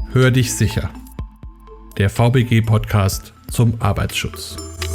Hör dich sicher. Der VBG-Podcast zum Arbeitsschutz.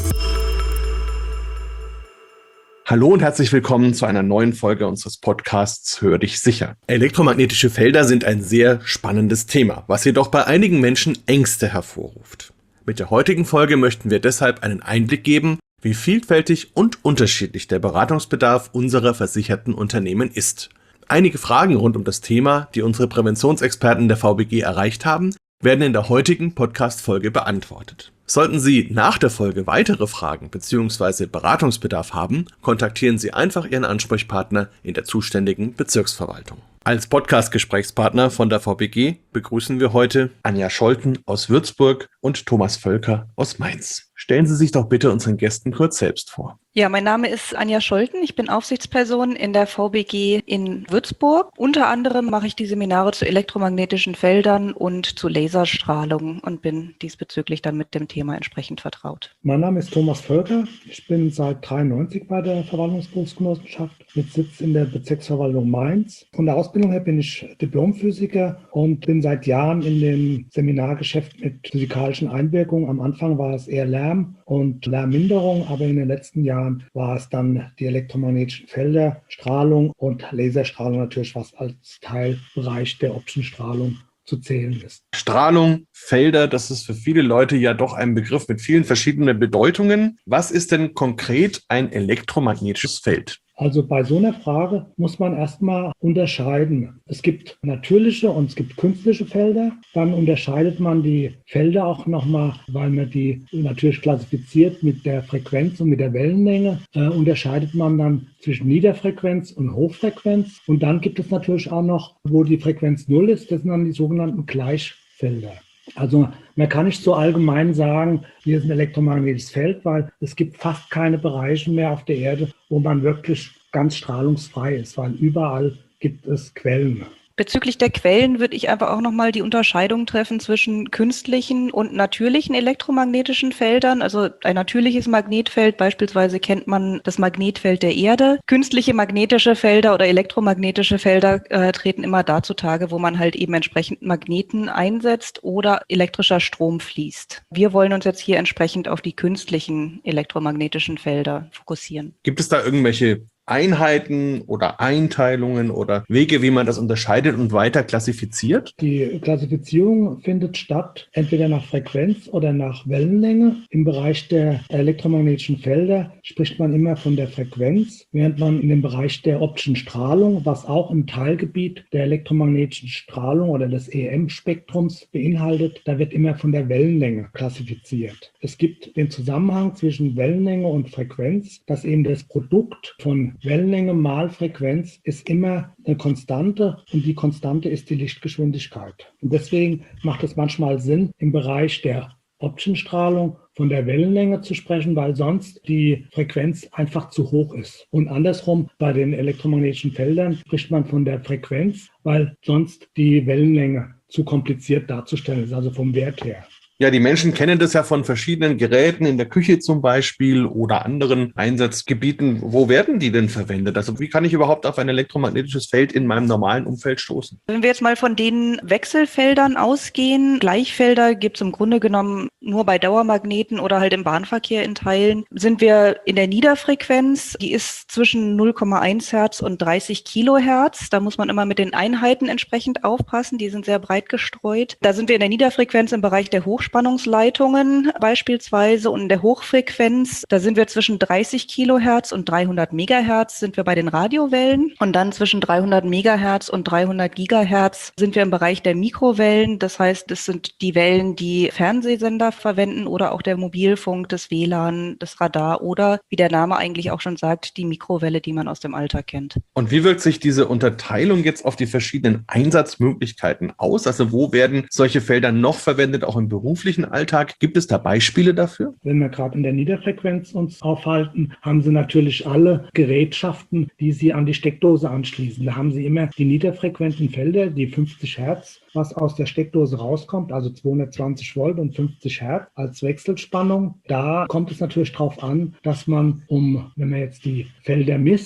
Hallo und herzlich willkommen zu einer neuen Folge unseres Podcasts Hör dich sicher. Elektromagnetische Felder sind ein sehr spannendes Thema, was jedoch bei einigen Menschen Ängste hervorruft. Mit der heutigen Folge möchten wir deshalb einen Einblick geben, wie vielfältig und unterschiedlich der Beratungsbedarf unserer versicherten Unternehmen ist. Einige Fragen rund um das Thema, die unsere Präventionsexperten der VBG erreicht haben, werden in der heutigen Podcast-Folge beantwortet. Sollten Sie nach der Folge weitere Fragen bzw. Beratungsbedarf haben, kontaktieren Sie einfach Ihren Ansprechpartner in der zuständigen Bezirksverwaltung. Als Podcast-Gesprächspartner von der VBG begrüßen wir heute Anja Scholten aus Würzburg und Thomas Völker aus Mainz. Stellen Sie sich doch bitte unseren Gästen kurz selbst vor. Ja, mein Name ist Anja Scholten. Ich bin Aufsichtsperson in der VBG in Würzburg. Unter anderem mache ich die Seminare zu elektromagnetischen Feldern und zu Laserstrahlung und bin diesbezüglich dann mit dem Thema entsprechend vertraut. Mein Name ist Thomas Völker. Ich bin seit 1993 bei der Verwaltungsberufsgenossenschaft mit Sitz in der Bezirksverwaltung Mainz. Von der Ausbildung her bin ich Diplomphysiker und bin seit Jahren in dem Seminargeschäft mit physikalischen Einwirkungen. Am Anfang war es eher Lärm und Lärmminderung, aber in den letzten Jahren war es dann die elektromagnetischen Felder, Strahlung und Laserstrahlung natürlich, was als Teilbereich der optischen Strahlung zu zählen ist. Strahlung, Felder, das ist für viele Leute ja doch ein Begriff mit vielen verschiedenen Bedeutungen. Was ist denn konkret ein elektromagnetisches Feld? Also bei so einer Frage muss man erstmal unterscheiden. Es gibt natürliche und es gibt künstliche Felder. Dann unterscheidet man die Felder auch nochmal, weil man die natürlich klassifiziert mit der Frequenz und mit der Wellenlänge, unterscheidet man dann zwischen Niederfrequenz und Hochfrequenz. Und dann gibt es natürlich auch noch, wo die Frequenz 0 ist, das sind dann die sogenannten Gleichfelder. Also man kann nicht so allgemein sagen, hier ist ein elektromagnetisches Feld, weil es gibt fast keine Bereiche mehr auf der Erde, wo man wirklich ganz strahlungsfrei ist, weil überall gibt es Quellen. Bezüglich der Quellen würde ich einfach auch nochmal die Unterscheidung treffen zwischen künstlichen und natürlichen elektromagnetischen Feldern. Also ein natürliches Magnetfeld, beispielsweise kennt man das Magnetfeld der Erde. Künstliche magnetische Felder oder elektromagnetische Felder treten immer da zutage, wo man halt eben entsprechend Magneten einsetzt oder elektrischer Strom fließt. Wir wollen uns jetzt hier entsprechend auf die künstlichen elektromagnetischen Felder fokussieren. Gibt es da irgendwelche Einheiten oder Einteilungen oder Wege, wie man das unterscheidet und weiter klassifiziert? Die Klassifizierung findet statt, entweder nach Frequenz oder nach Wellenlänge. Im Bereich der elektromagnetischen Felder spricht man immer von der Frequenz, während man in dem Bereich der optischen Strahlung, was auch im Teilgebiet der elektromagnetischen Strahlung oder des EM-Spektrums beinhaltet, da wird immer von der Wellenlänge klassifiziert. Es gibt den Zusammenhang zwischen Wellenlänge und Frequenz, dass eben das Produkt von Wellenlänge mal Frequenz ist immer eine Konstante und die Konstante ist die Lichtgeschwindigkeit. Und deswegen macht es manchmal Sinn, im Bereich der optischen Strahlung von der Wellenlänge zu sprechen, weil sonst die Frequenz einfach zu hoch ist. Und andersrum, bei den elektromagnetischen Feldern spricht man von der Frequenz, weil sonst die Wellenlänge zu kompliziert darzustellen ist, also vom Wert her. Ja, die Menschen kennen das ja von verschiedenen Geräten in der Küche zum Beispiel oder anderen Einsatzgebieten. Wo werden die denn verwendet? Also wie kann ich überhaupt auf ein elektromagnetisches Feld in meinem normalen Umfeld stoßen? Wenn wir jetzt mal von den Wechselfeldern ausgehen, Gleichfelder gibt es im Grunde genommen nur bei Dauermagneten oder halt im Bahnverkehr in Teilen, sind wir in der Niederfrequenz. Die ist zwischen 0,1 Hertz und 30 Kilohertz. Da muss man immer mit den Einheiten entsprechend aufpassen. Die sind sehr breit gestreut. Da sind wir in der Niederfrequenz im Bereich der Hochspannungsleitungen beispielsweise und in der Hochfrequenz, da sind wir zwischen 30 Kilohertz und 300 Megahertz sind wir bei den Radiowellen und dann zwischen 300 Megahertz und 300 Gigahertz sind wir im Bereich der Mikrowellen. Das heißt, das sind die Wellen, die Fernsehsender verwenden oder auch der Mobilfunk, das WLAN, das Radar oder, wie der Name eigentlich auch schon sagt, die Mikrowelle, die man aus dem Alltag kennt. Und wie wirkt sich diese Unterteilung jetzt auf die verschiedenen Einsatzmöglichkeiten aus? Also wo werden solche Felder noch verwendet, auch im beruflichen Alltag? Gibt es da Beispiele dafür? Wenn wir gerade in der Niederfrequenz uns aufhalten, haben Sie natürlich alle Gerätschaften, die Sie an die Steckdose anschließen. Da haben Sie immer die niederfrequenten Felder, die 50 Hertz, was aus der Steckdose rauskommt, also 220 Volt und 50 Hertz als Wechselspannung. Da kommt es natürlich darauf an, dass man, wenn man jetzt die Felder misst,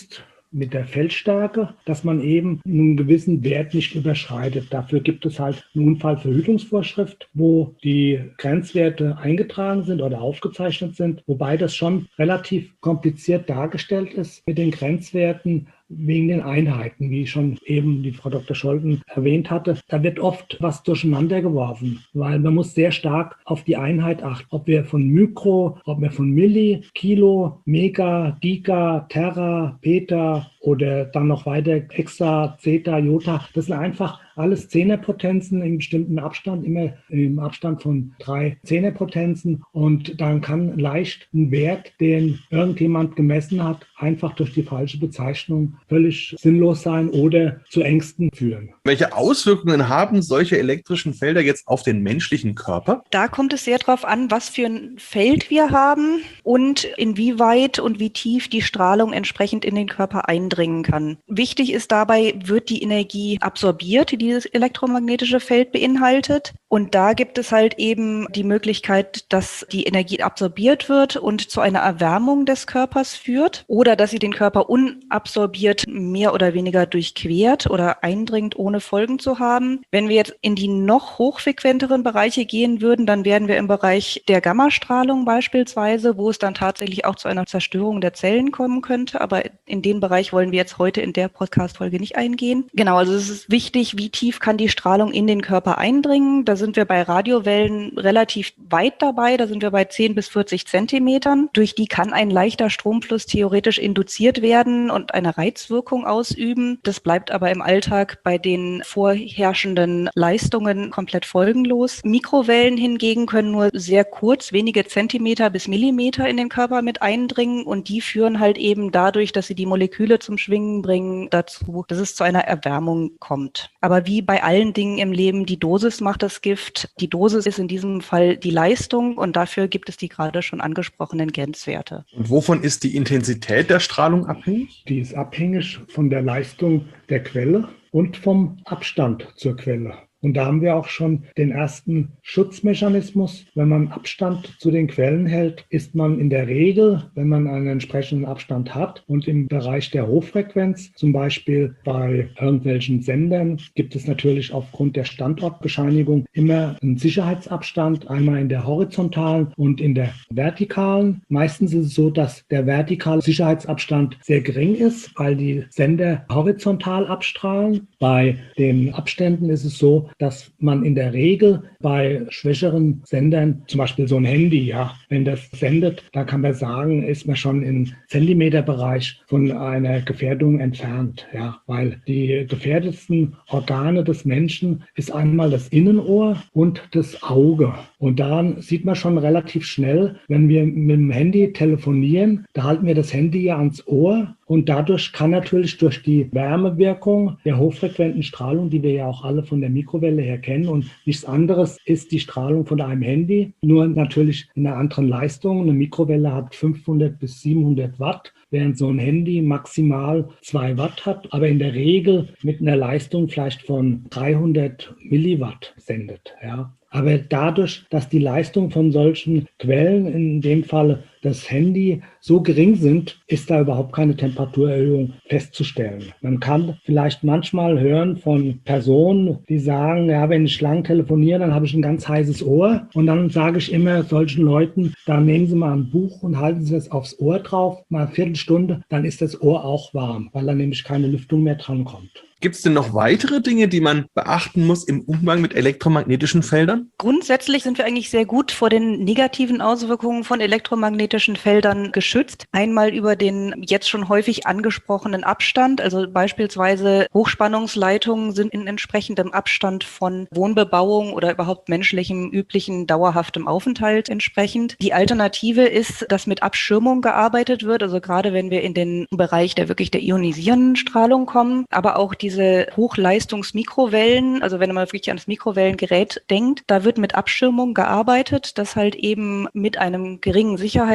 mit der Feldstärke, dass man eben einen gewissen Wert nicht überschreitet. Dafür gibt es halt eine Unfallverhütungsvorschrift, wo die Grenzwerte eingetragen sind oder aufgezeichnet sind, wobei das schon relativ kompliziert dargestellt ist mit den Grenzwerten wegen den Einheiten, wie schon eben die Frau Dr. Scholten erwähnt hatte. Da wird oft was durcheinander geworfen, weil man muss sehr stark auf die Einheit achten. Ob wir von Mikro, ob wir von Milli, Kilo, Mega, Giga, Terra, Peta oder dann noch weiter Hexa, Zeta, Jota, das sind einfach alles Zehnerpotenzen im bestimmten Abstand, immer im Abstand von 3 Zehnerpotenzen. Und dann kann leicht ein Wert, den irgendjemand gemessen hat, einfach durch die falsche Bezeichnung völlig sinnlos sein oder zu Ängsten führen. Welche Auswirkungen haben solche elektrischen Felder jetzt auf den menschlichen Körper? Da kommt es sehr darauf an, was für ein Feld wir haben und inwieweit und wie tief die Strahlung entsprechend in den Körper eindringen kann. Wichtig ist dabei, wird die Energie absorbiert, die dieses elektromagnetische Feld beinhaltet. Und da gibt es halt eben die Möglichkeit, dass die Energie absorbiert wird und zu einer Erwärmung des Körpers führt oder dass sie den Körper unabsorbiert mehr oder weniger durchquert oder eindringt, ohne Folgen zu haben. Wenn wir jetzt in die noch hochfrequenteren Bereiche gehen würden, dann wären wir im Bereich der Gammastrahlung beispielsweise, wo es dann tatsächlich auch zu einer Zerstörung der Zellen kommen könnte. Aber in den Bereich wollen wir jetzt heute in der Podcast-Folge nicht eingehen. Genau, also es ist wichtig, wie tief kann die Strahlung in den Körper eindringen. Da sind wir bei Radiowellen relativ weit dabei. Da sind wir bei 10 bis 40 Zentimetern. Durch die kann ein leichter Stromfluss theoretisch induziert werden und eine Reizwirkung ausüben. Das bleibt aber im Alltag bei den vorherrschenden Leistungen komplett folgenlos. Mikrowellen hingegen können nur sehr kurz, wenige Zentimeter bis Millimeter in den Körper mit eindringen und die führen halt eben dadurch, dass sie die Moleküle zum Schwingen bringen, dazu, dass es zu einer Erwärmung kommt. Aber wie bei allen Dingen im Leben, die Dosis macht das Gift. Die Dosis ist in diesem Fall die Leistung und dafür gibt es die gerade schon angesprochenen Grenzwerte. Und wovon ist die Intensität der Strahlung abhängig? Die ist abhängig von der Leistung der Quelle und vom Abstand zur Quelle. Und da haben wir auch schon den ersten Schutzmechanismus. Wenn man Abstand zu den Quellen hält, ist man in der Regel, wenn man einen entsprechenden Abstand hat und im Bereich der Hochfrequenz, zum Beispiel bei irgendwelchen Sendern, gibt es natürlich aufgrund der Standortbescheinigung immer einen Sicherheitsabstand, einmal in der horizontalen und in der vertikalen. Meistens ist es so, dass der vertikale Sicherheitsabstand sehr gering ist, weil die Sender horizontal abstrahlen. Bei den Abständen ist es so, dass man in der Regel bei schwächeren Sendern, zum Beispiel so ein Handy, ja, wenn das sendet, da kann man sagen, ist man schon im Zentimeterbereich von einer Gefährdung entfernt, ja, weil die gefährdetsten Organe des Menschen ist einmal das Innenohr und das Auge. Und daran sieht man schon relativ schnell, wenn wir mit dem Handy telefonieren, da halten wir das Handy ja ans Ohr. Und dadurch kann natürlich durch die Wärmewirkung der hochfrequenten Strahlung, die wir ja auch alle von der Mikrowelle her kennen, und nichts anderes ist die Strahlung von einem Handy, nur natürlich in einer anderen Leistung. Eine Mikrowelle hat 500 bis 700 Watt, während so ein Handy maximal 2 Watt hat, aber in der Regel mit einer Leistung vielleicht von 300 Milliwatt sendet, ja. Aber dadurch, dass die Leistung von solchen Quellen, in dem Fall das Handy, so gering sind, ist da überhaupt keine Temperaturerhöhung festzustellen. Man kann vielleicht manchmal hören von Personen, die sagen, ja, wenn ich lang telefoniere, dann habe ich ein ganz heißes Ohr. Und dann sage ich immer solchen Leuten, dann nehmen Sie mal ein Buch und halten Sie das aufs Ohr drauf, mal eine Viertelstunde, dann ist das Ohr auch warm, weil dann nämlich keine Lüftung mehr dran kommt. Gibt es denn noch weitere Dinge, die man beachten muss im Umgang mit elektromagnetischen Feldern? Grundsätzlich sind wir eigentlich sehr gut vor den negativen Auswirkungen von elektromagnetischen Feldern geschützt. Einmal über den jetzt schon häufig angesprochenen Abstand, also beispielsweise Hochspannungsleitungen sind in entsprechendem Abstand von Wohnbebauung oder überhaupt menschlichem, üblichen, dauerhaftem Aufenthalt entsprechend. Die Alternative ist, dass mit Abschirmung gearbeitet wird, also gerade wenn wir in den Bereich der ionisierenden Strahlung kommen, aber auch diese Hochleistungsmikrowellen, also wenn man wirklich an das Mikrowellengerät denkt, da wird mit Abschirmung gearbeitet, dass halt eben mit einem geringen Sicherheitsabstand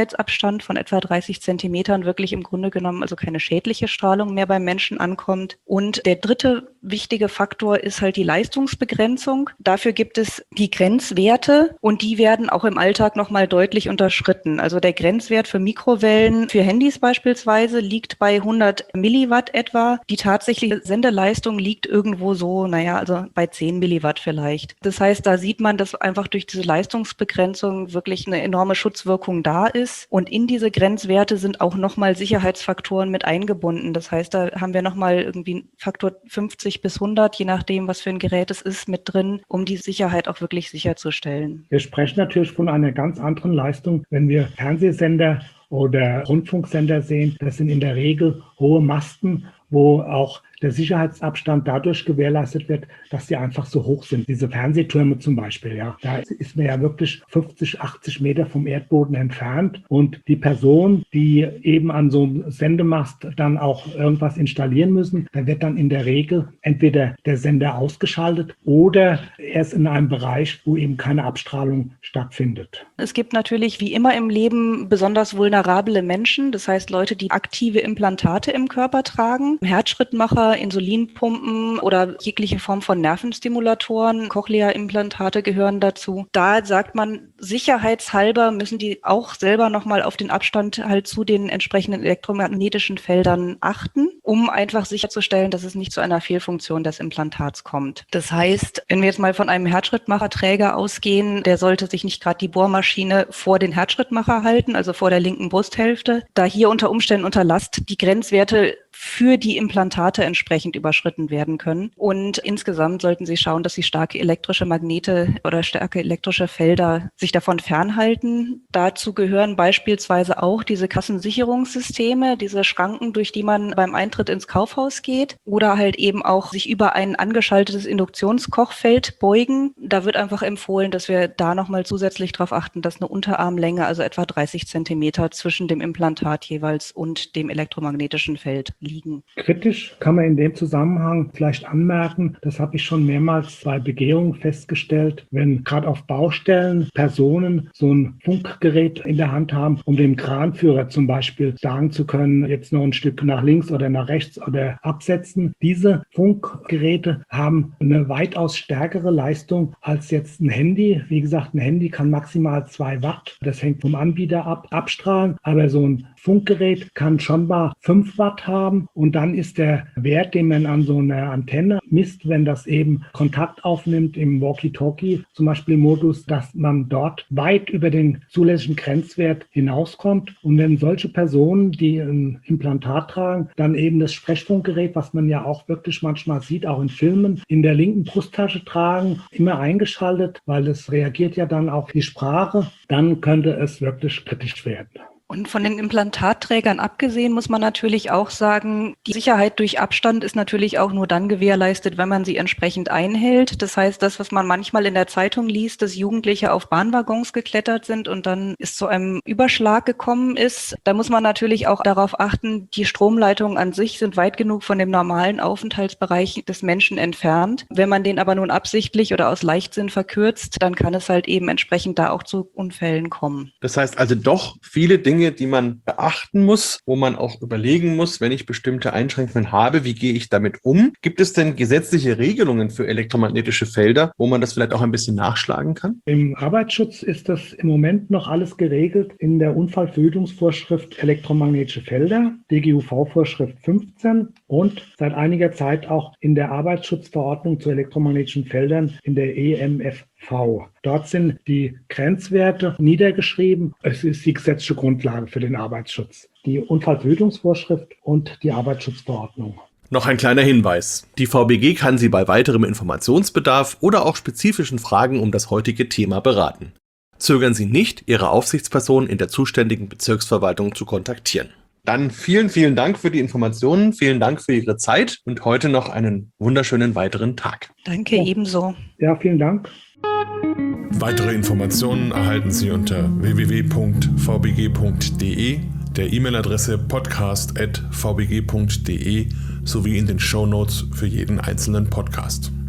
Sicherheitsabstand von etwa 30 Zentimetern wirklich im Grunde genommen also keine schädliche Strahlung mehr beim Menschen ankommt. Und der dritte wichtige Faktor ist halt die Leistungsbegrenzung. Dafür gibt es die Grenzwerte und die werden auch im Alltag nochmal deutlich unterschritten. Also der Grenzwert für Mikrowellen, für Handys beispielsweise, liegt bei 100 Milliwatt etwa. Die tatsächliche Sendeleistung liegt irgendwo so, also bei 10 Milliwatt vielleicht. Das heißt, da sieht man, dass einfach durch diese Leistungsbegrenzung wirklich eine enorme Schutzwirkung da ist. Und in diese Grenzwerte sind auch nochmal Sicherheitsfaktoren mit eingebunden. Das heißt, da haben wir nochmal irgendwie Faktor 50 bis 100, je nachdem, was für ein Gerät es ist, mit drin, um die Sicherheit auch wirklich sicherzustellen. Wir sprechen natürlich von einer ganz anderen Leistung, wenn wir Fernsehsender oder Rundfunksender sehen. Das sind in der Regel hohe Masten, wo auch der Sicherheitsabstand dadurch gewährleistet wird, dass die einfach so hoch sind. Diese Fernsehtürme zum Beispiel, da ist man ja wirklich 50, 80 Meter vom Erdboden entfernt. Und die Person, die eben an so einem Sendemast dann auch irgendwas installieren müssen, da wird dann in der Regel entweder der Sender ausgeschaltet oder erst in einem Bereich, wo eben keine Abstrahlung stattfindet. Es gibt natürlich wie immer im Leben besonders vulnerable Menschen, das heißt Leute, die aktive Implantate im Körper tragen, Herzschrittmacher, Insulinpumpen oder jegliche Form von Nervenstimulatoren, Cochlea-Implantate gehören dazu. Da sagt man, sicherheitshalber müssen die auch selber nochmal auf den Abstand halt zu den entsprechenden elektromagnetischen Feldern achten, um einfach sicherzustellen, dass es nicht zu einer Fehlfunktion des Implantats kommt. Das heißt, wenn wir jetzt mal von einem Herzschrittmacherträger ausgehen, der sollte sich nicht gerade die Bohrmaschine vor den Herzschrittmacher halten, also vor der linken Brusthälfte, da hier unter Umständen unter Last die Grenzwerte für die Implantate entsprechend überschritten werden können. Und insgesamt sollten Sie schauen, dass Sie starke elektrische Magnete oder starke elektrische Felder sich davon fernhalten. Dazu gehören beispielsweise auch diese Kassensicherungssysteme, diese Schranken, durch die man beim Eintritt ins Kaufhaus geht, oder halt eben auch sich über ein angeschaltetes Induktionskochfeld beugen. Da wird einfach empfohlen, dass wir da nochmal zusätzlich darauf achten, dass eine Unterarmlänge, also etwa 30 Zentimeter zwischen dem Implantat jeweils und dem elektromagnetischen Feld liegen. Kritisch kann man in dem Zusammenhang vielleicht anmerken, das habe ich schon mehrmals bei Begehungen festgestellt, wenn gerade auf Baustellen Personen so ein Funkgerät in der Hand haben, um dem Kranführer zum Beispiel sagen zu können, jetzt noch ein Stück nach links oder nach rechts oder absetzen. Diese Funkgeräte haben eine weitaus stärkere Leistung als jetzt ein Handy. Wie gesagt, ein Handy kann maximal 2 Watt. Das hängt vom Anbieter ab, abstrahlen, aber so ein Funkgerät kann schon mal 5 Watt haben und dann ist der Wert, den man an so einer Antenne misst, wenn das eben Kontakt aufnimmt im Walkie-Talkie, zum Beispiel Modus, dass man dort weit über den zulässigen Grenzwert hinauskommt. Und wenn solche Personen, die ein Implantat tragen, dann eben das Sprechfunkgerät, was man ja auch wirklich manchmal sieht, auch in Filmen, in der linken Brusttasche tragen, immer eingeschaltet, weil es reagiert ja dann auf die Sprache, dann könnte es wirklich kritisch werden. Und von den Implantatträgern abgesehen muss man natürlich auch sagen, die Sicherheit durch Abstand ist natürlich auch nur dann gewährleistet, wenn man sie entsprechend einhält. Das heißt, das, was man manchmal in der Zeitung liest, dass Jugendliche auf Bahnwaggons geklettert sind und dann es zu einem Überschlag gekommen ist, da muss man natürlich auch darauf achten, die Stromleitungen an sich sind weit genug von dem normalen Aufenthaltsbereich des Menschen entfernt. Wenn man den aber nun absichtlich oder aus Leichtsinn verkürzt, dann kann es halt eben entsprechend da auch zu Unfällen kommen. Das heißt also doch viele Dinge, die man beachten muss, wo man auch überlegen muss, wenn ich bestimmte Einschränkungen habe, wie gehe ich damit um? Gibt es denn gesetzliche Regelungen für elektromagnetische Felder, wo man das vielleicht auch ein bisschen nachschlagen kann? Im Arbeitsschutz ist das im Moment noch alles geregelt in der Unfallverhütungsvorschrift elektromagnetische Felder, DGUV-Vorschrift 15 und seit einiger Zeit auch in der Arbeitsschutzverordnung zu elektromagnetischen Feldern in der EMFV. Dort sind die Grenzwerte niedergeschrieben. Es ist die gesetzliche Grundlage für den Arbeitsschutz. Die Unfallverhütungsvorschrift und die Arbeitsschutzverordnung. Noch ein kleiner Hinweis. Die VBG kann Sie bei weiterem Informationsbedarf oder auch spezifischen Fragen um das heutige Thema beraten. Zögern Sie nicht, Ihre Aufsichtsperson in der zuständigen Bezirksverwaltung zu kontaktieren. Dann vielen, vielen Dank für die Informationen, vielen Dank für Ihre Zeit und heute noch einen wunderschönen weiteren Tag. Danke, ebenso. Ja, vielen Dank. Weitere Informationen erhalten Sie unter www.vbg.de, der E-Mail-Adresse podcast@vbg.de sowie in den Shownotes für jeden einzelnen Podcast.